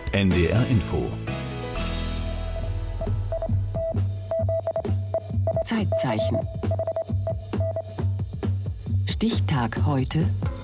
NDR Info. Zeitzeichen. Stichtag heute.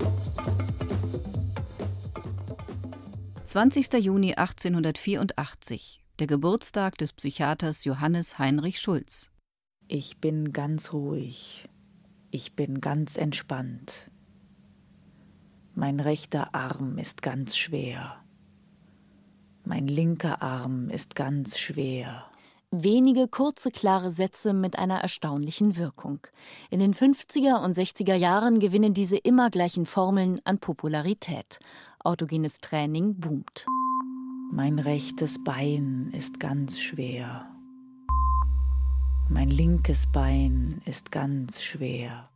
20. Juni 1884, der Geburtstag des Psychiaters Johannes Heinrich Schultz. Ich bin ganz ruhig. Ich bin ganz entspannt. Mein rechter Arm ist ganz schwer. Mein linker Arm ist ganz schwer. Wenige kurze, klare Sätze mit einer erstaunlichen Wirkung. In den 50er und 60er Jahren gewinnen diese immer gleichen Formeln an Popularität. Autogenes Training boomt. Mein rechtes Bein ist ganz schwer. Mein linkes Bein ist ganz schwer.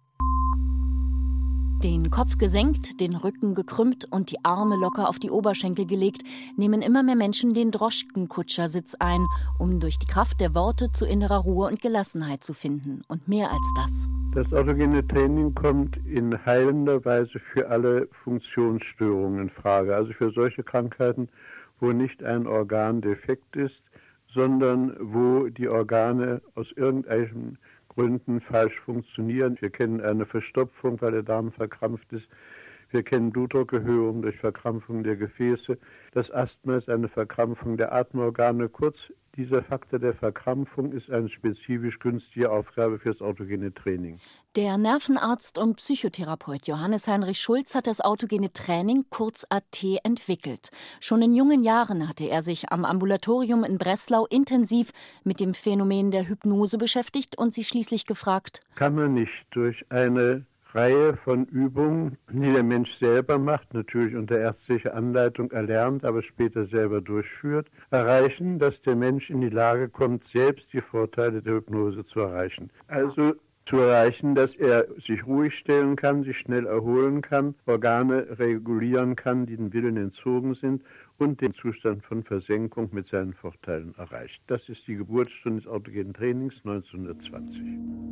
Den Kopf gesenkt, den Rücken gekrümmt und die Arme locker auf die Oberschenkel gelegt, nehmen immer mehr Menschen den Droschkenkutschersitz ein, um durch die Kraft der Worte zu innerer Ruhe und Gelassenheit zu finden. Und mehr als das. Das autogene Training kommt in heilender Weise für alle Funktionsstörungen in Frage. Also für solche Krankheiten, wo nicht ein Organ defekt ist, sondern wo die Organe aus irgendwelchen Gründen falsch funktionieren. Wir kennen eine Verstopfung, weil der Darm verkrampft ist. Wir kennen Blutdruckerhöhung durch Verkrampfung der Gefäße. Das Asthma ist eine Verkrampfung der Atemorgane. Kurz, dieser Faktor der Verkrampfung ist eine spezifisch günstige Aufgabe für das autogene Training. Der Nervenarzt und Psychotherapeut Johannes Heinrich Schultz hat das autogene Training, kurz AT, entwickelt. Schon in jungen Jahren hatte er sich am Ambulatorium in Breslau intensiv mit dem Phänomen der Hypnose beschäftigt und sich schließlich gefragt: Kann man nicht durch eine Reihe von Übungen, die der Mensch selber macht, natürlich unter ärztlicher Anleitung erlernt, aber später selber durchführt, erreichen, dass der Mensch in die Lage kommt, selbst die Vorteile der Hypnose zu erreichen. Also zu erreichen, dass er sich ruhig stellen kann, sich schnell erholen kann, Organe regulieren kann, die dem Willen entzogen sind und den Zustand von Versenkung mit seinen Vorteilen erreicht. Das ist die Geburtsstunde des autogenen Trainings 1920.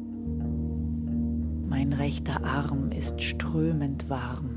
Mein rechter Arm ist strömend warm.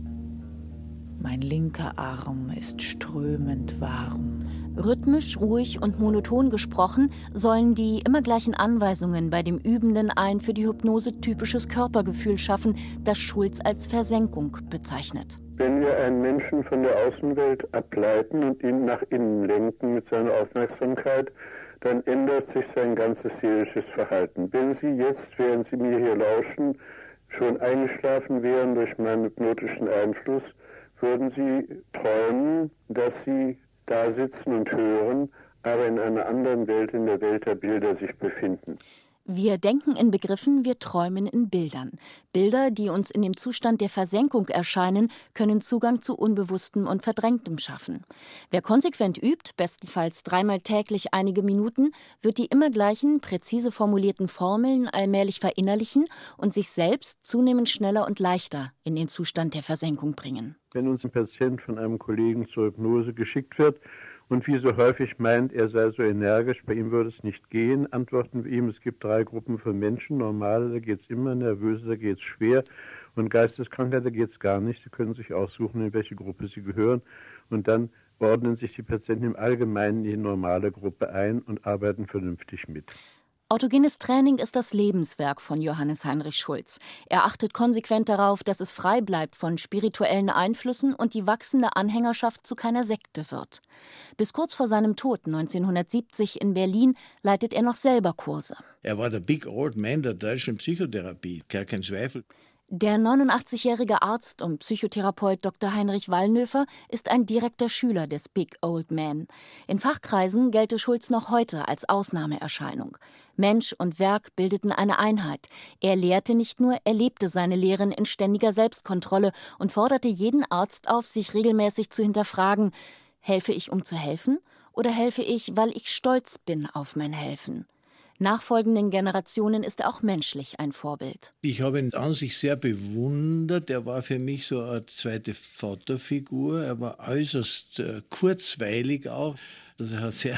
Mein linker Arm ist strömend warm. Rhythmisch, ruhig und monoton gesprochen sollen die immer gleichen Anweisungen bei dem Übenden ein für die Hypnose typisches Körpergefühl schaffen, das Schultz als Versenkung bezeichnet. Wenn wir einen Menschen von der Außenwelt ableiten und ihn nach innen lenken mit seiner Aufmerksamkeit, dann ändert sich sein ganzes seelisches Verhalten. Wenn Sie jetzt, während Sie mir hier lauschen, schon eingeschlafen wären durch meinen hypnotischen Einfluss, würden Sie träumen, dass Sie da sitzen und hören, aber in einer anderen Welt, in der Welt der Bilder sich befinden. Wir denken in Begriffen, wir träumen in Bildern. Bilder, die uns in dem Zustand der Versenkung erscheinen, können Zugang zu Unbewusstem und Verdrängtem schaffen. Wer konsequent übt, bestenfalls 3-mal täglich einige Minuten, wird die immer gleichen, präzise formulierten Formeln allmählich verinnerlichen und sich selbst zunehmend schneller und leichter in den Zustand der Versenkung bringen. Wenn uns ein Patient von einem Kollegen zur Hypnose geschickt wird, und wie so häufig meint, er sei so energisch, bei ihm würde es nicht gehen, antworten wir ihm, es gibt 3 Gruppen von Menschen. Normale, da geht es immer, nervöse, da geht es schwer und Geisteskranke, da geht es gar nicht. Sie können sich aussuchen, in welche Gruppe sie gehören und dann ordnen sich die Patienten im Allgemeinen in die normale Gruppe ein und arbeiten vernünftig mit. Autogenes Training ist das Lebenswerk von Johannes Heinrich Schultz. Er achtet konsequent darauf, dass es frei bleibt von spirituellen Einflüssen und die wachsende Anhängerschaft zu keiner Sekte wird. Bis kurz vor seinem Tod 1970 in Berlin leitet er noch selber Kurse. Er war der Big Old Man der deutschen Psychotherapie, gar kein Zweifel. Der 89-jährige Arzt und Psychotherapeut Dr. Heinrich Wallnöfer ist ein direkter Schüler des Big Old Man. In Fachkreisen gelte Schultz noch heute als Ausnahmeerscheinung. Mensch und Werk bildeten eine Einheit. Er lehrte nicht nur, er lebte seine Lehren in ständiger Selbstkontrolle und forderte jeden Arzt auf, sich regelmäßig zu hinterfragen: Helfe ich, um zu helfen, oder helfe ich, weil ich stolz bin auf mein Helfen? Nachfolgenden Generationen ist er auch menschlich ein Vorbild. Ich habe ihn an sich sehr bewundert. Er war für mich so eine zweite Vaterfigur. Er war äußerst kurzweilig auch. Also er hat sehr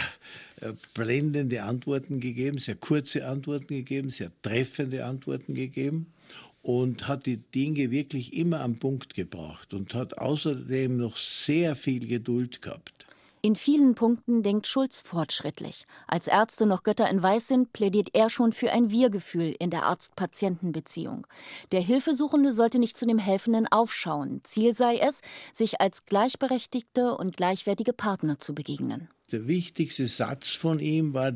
blendende Antworten gegeben, sehr kurze Antworten gegeben, sehr treffende Antworten gegeben und hat die Dinge wirklich immer am Punkt gebracht und hat außerdem noch sehr viel Geduld gehabt. In vielen Punkten denkt Schulz fortschrittlich. Als Ärzte noch Götter in Weiß sind, plädiert er schon für ein Wir-Gefühl in der Arzt-Patienten-Beziehung. Der Hilfesuchende sollte nicht zu dem Helfenden aufschauen. Ziel sei es, sich als gleichberechtigte und gleichwertige Partner zu begegnen. Der wichtigste Satz von ihm war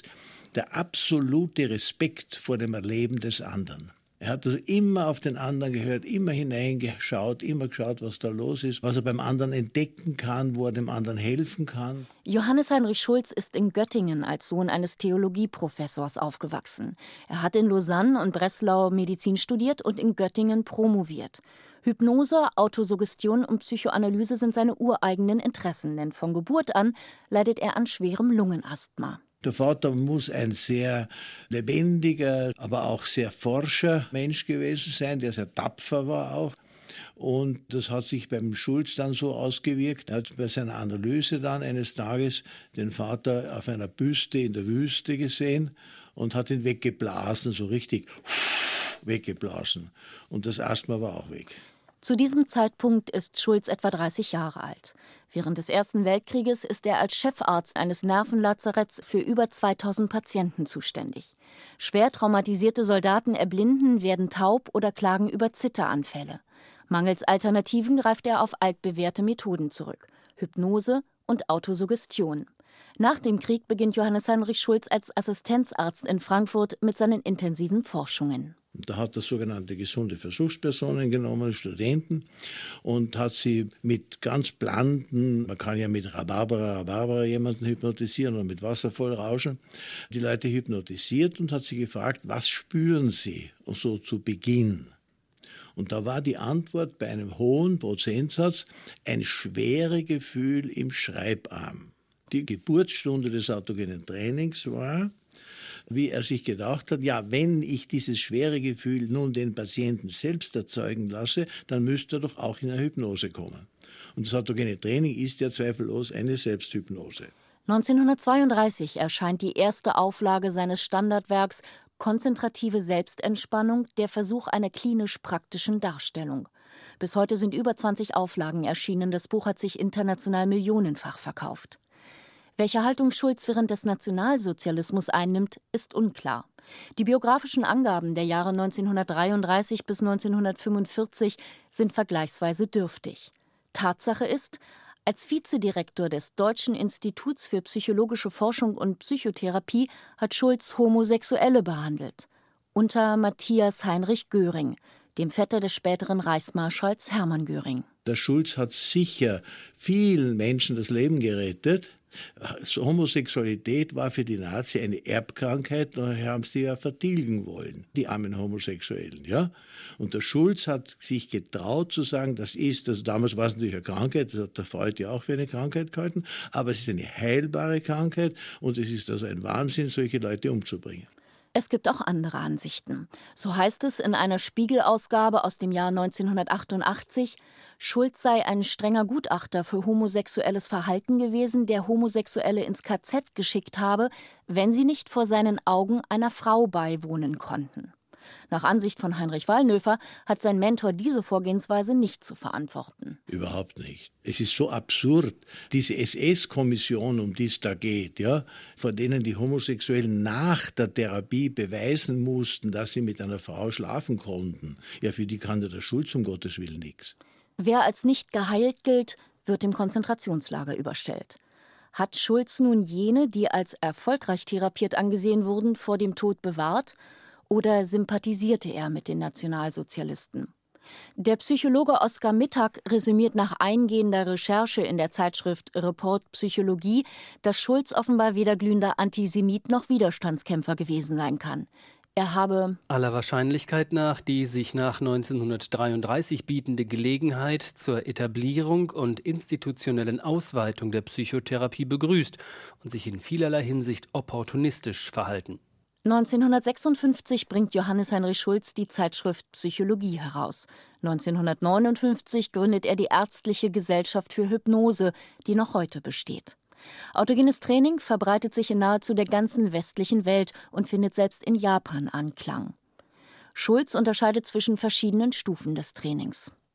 der absolute Respekt vor dem Erleben des anderen. Er hat also immer auf den anderen gehört, immer hineingeschaut, immer geschaut, was da los ist, was er beim anderen entdecken kann, wo er dem anderen helfen kann. Johannes Heinrich Schulz ist in Göttingen als Sohn eines Theologieprofessors aufgewachsen. Er hat in Lausanne und Breslau Medizin studiert und in Göttingen promoviert. Hypnose, Autosuggestion und Psychoanalyse sind seine ureigenen Interessen, denn von Geburt an leidet er an schwerem Lungenasthma. Der Vater muss ein sehr lebendiger, aber auch sehr forscher Mensch gewesen sein, der sehr tapfer war auch. Und das hat sich beim Schulz dann so ausgewirkt. Er hat bei seiner Analyse dann eines Tages den Vater auf einer Büste in der Wüste gesehen und hat ihn weggeblasen, so richtig weggeblasen. Und das Asthma war auch weg. Zu diesem Zeitpunkt ist Schulz etwa 30 Jahre alt. Während des Ersten Weltkrieges ist er als Chefarzt eines Nervenlazaretts für über 2000 Patienten zuständig. Schwer traumatisierte Soldaten erblinden, werden taub oder klagen über Zitteranfälle. Mangels Alternativen greift er auf altbewährte Methoden zurück: Hypnose und Autosuggestion. Nach dem Krieg beginnt Johannes Heinrich Schulz als Assistenzarzt in Frankfurt mit seinen intensiven Forschungen. Da hat er sogenannte gesunde Versuchspersonen genommen, Studenten, und hat sie mit ganz blanden, man kann ja mit Rhabarbera jemanden hypnotisieren oder mit Wasservollrauschen, die Leute hypnotisiert und hat sie gefragt, was spüren sie? Und so zu Beginn. Und da war die Antwort bei einem hohen Prozentsatz ein schweres Gefühl im Schreibarm. Die Geburtsstunde des autogenen Trainings war, wie er sich gedacht hat, ja, wenn ich dieses schwere Gefühl nun den Patienten selbst erzeugen lasse, dann müsste er doch auch in eine Hypnose kommen. Und das autogene Training ist ja zweifellos eine Selbsthypnose. 1932 erscheint die erste Auflage seines Standardwerks Konzentrative Selbstentspannung, der Versuch einer klinisch-praktischen Darstellung. Bis heute sind über 20 Auflagen erschienen. Das Buch hat sich international millionenfach verkauft. Welche Haltung Schulz während des Nationalsozialismus einnimmt, ist unklar. Die biografischen Angaben der Jahre 1933 bis 1945 sind vergleichsweise dürftig. Tatsache ist, als Vizedirektor des Deutschen Instituts für psychologische Forschung und Psychotherapie hat Schulz Homosexuelle behandelt. Unter Matthias Heinrich Göring, dem Vetter des späteren Reichsmarschalls Hermann Göring. Der Schulz hat sicher vielen Menschen das Leben gerettet. Homosexualität war für die Nazi eine Erbkrankheit, daher haben sie ja vertilgen wollen, die armen Homosexuellen. Ja? Und der Schulz hat sich getraut zu sagen, also damals war es natürlich eine Krankheit, das hat der Freud ja auch für eine Krankheit gehalten, aber es ist eine heilbare Krankheit und es ist also ein Wahnsinn, solche Leute umzubringen. Es gibt auch andere Ansichten. So heißt es in einer Spiegel-Ausgabe aus dem Jahr 1988, Schulz sei ein strenger Gutachter für homosexuelles Verhalten gewesen, der Homosexuelle ins KZ geschickt habe, wenn sie nicht vor seinen Augen einer Frau beiwohnen konnten. Nach Ansicht von Heinrich Wallnöfer hat sein Mentor diese Vorgehensweise nicht zu verantworten. Überhaupt nicht. Es ist so absurd, diese SS-Kommission, um die es da geht, ja, vor denen die Homosexuellen nach der Therapie beweisen mussten, dass sie mit einer Frau schlafen konnten. Ja, für die kann der Schulz um Gottes Willen nichts. Wer als nicht geheilt gilt, wird im Konzentrationslager überstellt. Hat Schulz nun jene, die als erfolgreich therapiert angesehen wurden, vor dem Tod bewahrt? Oder sympathisierte er mit den Nationalsozialisten? Der Psychologe Oskar Mittag resümiert nach eingehender Recherche in der Zeitschrift Report Psychologie, dass Schulz offenbar weder glühender Antisemit noch Widerstandskämpfer gewesen sein kann. Er habe aller Wahrscheinlichkeit nach die sich nach 1933 bietende Gelegenheit zur Etablierung und institutionellen Ausweitung der Psychotherapie begrüßt und sich in vielerlei Hinsicht opportunistisch verhalten. 1956 bringt Johannes Heinrich Schulz die Zeitschrift Psychologie heraus. 1959 gründet er die Ärztliche Gesellschaft für Hypnose, die noch heute besteht. Autogenes Training verbreitet sich in nahezu der ganzen westlichen Welt und findet selbst in Japan Anklang. Schulz unterscheidet zwischen verschiedenen Stufen des Trainings.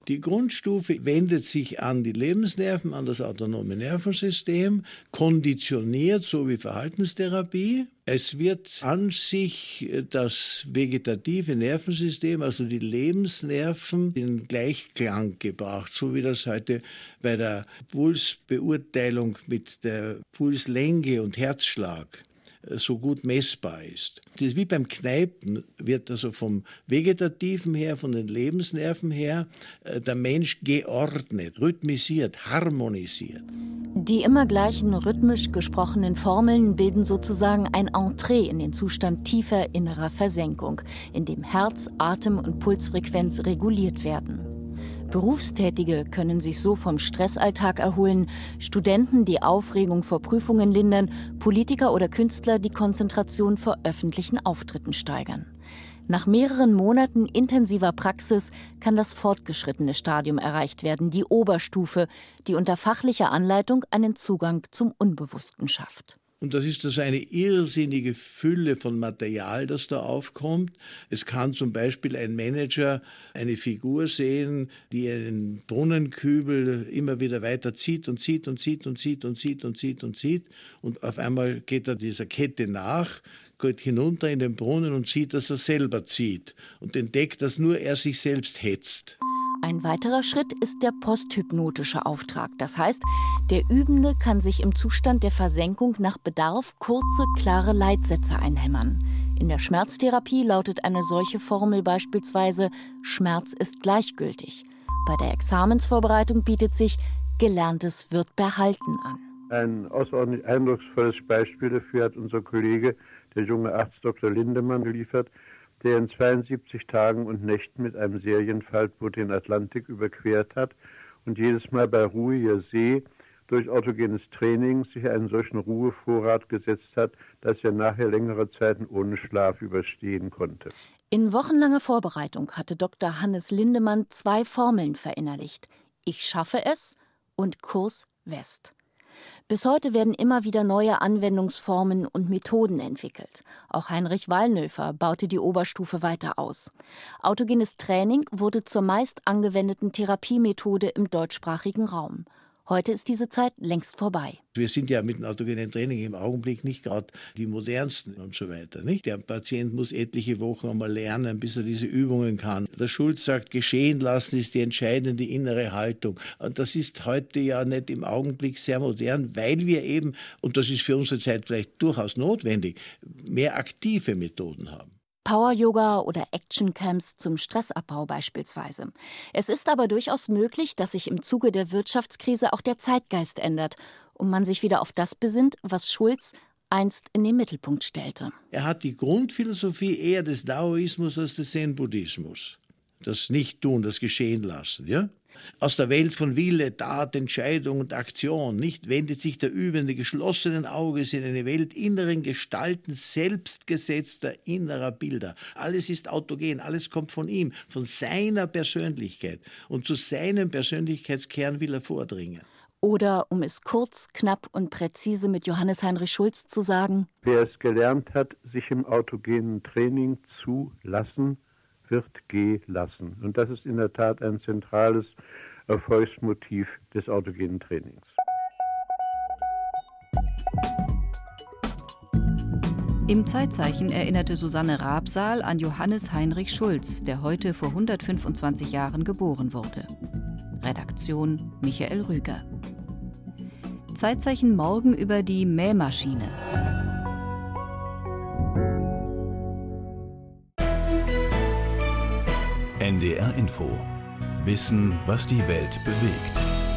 Die Grundstufe wendet sich an die Lebensnerven, an das autonome Nervensystem, konditioniert, so wie Verhaltenstherapie. Es wird an sich das vegetative Nervensystem, also die Lebensnerven, in Gleichklang gebracht, so wie das heute bei der Pulsbeurteilung mit der Pulslänge und Herzschlag so gut messbar ist. Das ist wie beim Kneipen, wird also vom Vegetativen her, von den Lebensnerven her, der Mensch geordnet, rhythmisiert, harmonisiert. Die immer gleichen rhythmisch gesprochenen Formeln bilden sozusagen ein Entree in den Zustand tiefer innerer Versenkung, in dem Herz, Atem und Pulsfrequenz reguliert werden. Berufstätige können sich so vom Stressalltag erholen, Studenten die Aufregung vor Prüfungen lindern, Politiker oder Künstler die Konzentration vor öffentlichen Auftritten steigern. Nach mehreren Monaten intensiver Praxis kann das fortgeschrittene Stadium erreicht werden, die Oberstufe, die unter fachlicher Anleitung einen Zugang zum Unbewussten schafft. Und das ist also eine irrsinnige Fülle von Material, das da aufkommt. Es kann zum Beispiel ein Manager eine Figur sehen, die einen Brunnenkübel immer wieder weiter zieht und zieht und zieht und zieht und zieht und zieht und zieht. Und auf einmal geht er dieser Kette nach, geht hinunter in den Brunnen und sieht, dass er selber zieht und entdeckt, dass nur er sich selbst hetzt. Ein weiterer Schritt ist der posthypnotische Auftrag. Das heißt, der Übende kann sich im Zustand der Versenkung nach Bedarf kurze, klare Leitsätze einhämmern. In der Schmerztherapie lautet eine solche Formel beispielsweise: Schmerz ist gleichgültig. Bei der Examensvorbereitung bietet sich Gelerntes wird behalten an. Ein außerordentlich eindrucksvolles Beispiel dafür hat unser Kollege, der junge Arzt Dr. Lindemann, geliefert, der in 72 Tagen und Nächten mit einem Serienfaltboot den Atlantik überquert hat und jedes Mal bei ruhiger See durch autogenes Training sich einen solchen Ruhevorrat gesetzt hat, dass er nachher längere Zeiten ohne Schlaf überstehen konnte. In wochenlanger Vorbereitung hatte Dr. Hannes Lindemann 2 Formeln verinnerlicht: Ich schaffe es und Kurs West. Bis heute werden immer wieder neue Anwendungsformen und Methoden entwickelt. Auch Heinrich Wallnöfer baute die Oberstufe weiter aus. Autogenes Training wurde zur meist angewendeten Therapiemethode im deutschsprachigen Raum. Heute ist diese Zeit längst vorbei. Wir sind ja mit dem autogenen Training im Augenblick nicht gerade die modernsten und so weiter. Nicht? Der Patient muss etliche Wochen einmal lernen, bis er diese Übungen kann. Der Schulz sagt, geschehen lassen ist die entscheidende innere Haltung. Und das ist heute ja nicht im Augenblick sehr modern, weil wir eben, und das ist für unsere Zeit vielleicht durchaus notwendig, mehr aktive Methoden haben. Power-Yoga oder Action-Camps zum Stressabbau beispielsweise. Es ist aber durchaus möglich, dass sich im Zuge der Wirtschaftskrise auch der Zeitgeist ändert und man sich wieder auf das besinnt, was Schulz einst in den Mittelpunkt stellte. Er hat die Grundphilosophie eher des Daoismus als des Zen-Buddhismus. Das Nicht-Tun, das Geschehen lassen, ja? Aus der Welt von Wille, Tat, Entscheidung und Aktion, nicht, wendet sich der Übende geschlossenen Auges in eine Welt inneren Gestalten, selbstgesetzter innerer Bilder. Alles ist autogen, alles kommt von ihm, von seiner Persönlichkeit. Und zu seinem Persönlichkeitskern will er vordringen. Oder, um es kurz, knapp und präzise mit Johannes Heinrich Schulz zu sagen: Wer es gelernt hat, sich im autogenen Training zu lassen, wird gelassen. Und das ist in der Tat ein zentrales Erfolgsmotiv des autogenen Trainings. Im Zeitzeichen erinnerte Susanne Rabsaal an Johannes Heinrich Schulz, der heute vor 125 Jahren geboren wurde. Redaktion Michael Rüger. Zeitzeichen morgen über die Mähmaschine. NDR Info. Wissen, was die Welt bewegt.